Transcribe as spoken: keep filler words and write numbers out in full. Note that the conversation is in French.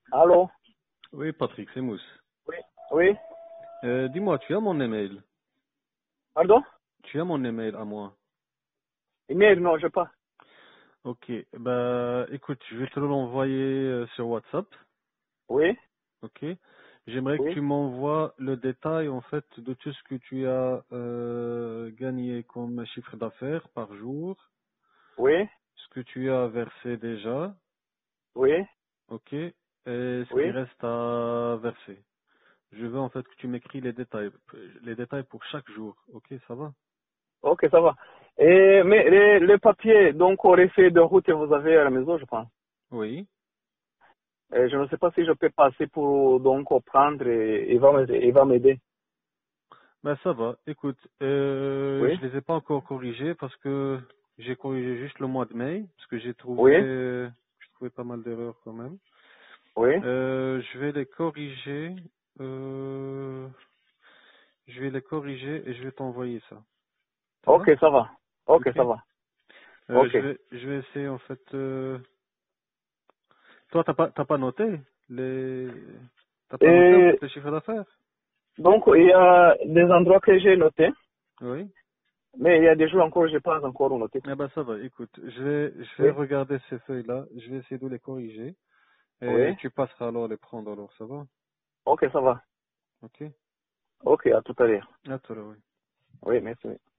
Allô? Oui, Patrick, c'est Mousse. Oui. Oui. Euh, dis-moi, tu as mon email? Pardon? Tu as mon email à moi? Email, non, je pas. Ok, bah écoute, je vais te l'envoyer euh, sur WhatsApp. Oui. Ok. J'aimerais que Oui. tu m'envoies le détail en fait de tout ce que tu as euh, gagné comme chiffre d'affaires par jour, Oui. ce que tu as versé déjà, Oui. ok, et ce qui Oui. reste à verser. Je veux en fait que tu m'écris les détails, les détails pour chaque jour, ok, ça va? Ok, ça va. Et, mais les, les papiers, donc, au effet de route que vous avez à la maison, je pense. Oui. Et je ne sais pas si je peux passer pour, donc, prendre et il va m'aider. Il va m'aider. Ben ça va. Écoute, euh, Oui. je les ai pas encore corrigés parce que j'ai corrigé juste le mois de mai parce que j'ai trouvé, Oui. j'ai trouvé pas mal d'erreurs quand même. Oui. Euh, je vais les corriger. Euh, je vais les corriger et je vais t'envoyer ça. Ça Ok, va? ça va. Ok, Ok. ça va. Euh, Ok. je vais, je vais essayer en fait. Euh... Toi, t'as pas, t'as pas noté les, t'as pas noté en Et fait les chiffres d'affaires? donc, il y a des endroits que j'ai notés, Oui. mais il y a des jours encore que je n'ai pas encore noté. Eh ben ça va. Écoute, je vais, je vais Oui. regarder ces feuilles-là. Je vais essayer de les corriger. Et Oui. tu passeras alors les prendre alors, ça va? Ok, ça va. Ok? Ok, à tout à l'heure. À tout à l'heure, oui. Oui, merci.